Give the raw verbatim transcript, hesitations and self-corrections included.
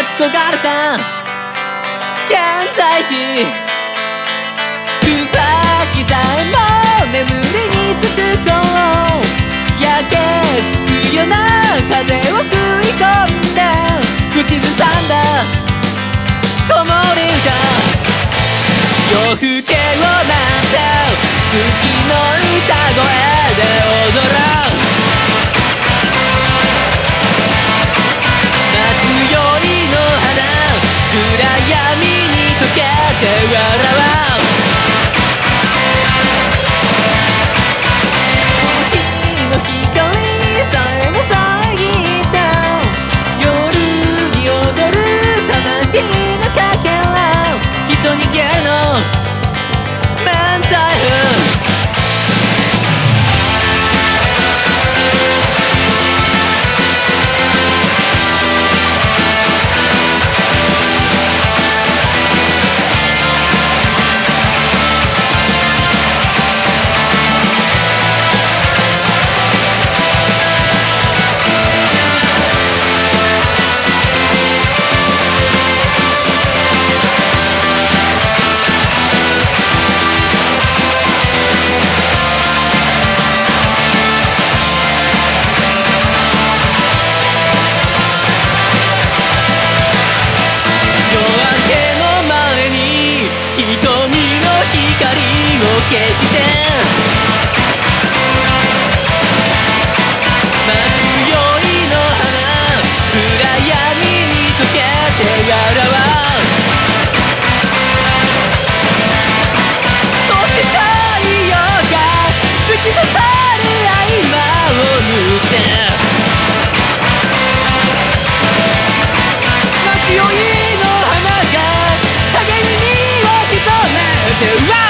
ち焦がれた現在地、草木さえも眠りにつくと焼けつくような風を吸い込んで口ずさんだ子守歌、夜更けをなんて月の歌声で踊ろう。夏宵の花暗闇に溶けて笑おう。日の光さえも遮った夜に踊る魂のかけら、一握りの明太風、瞳の光を消して待つ宵の花暗闇に溶けて笑おう。そして太陽が突き刺さる合間を縫って待つ宵の花が影に身を潜めて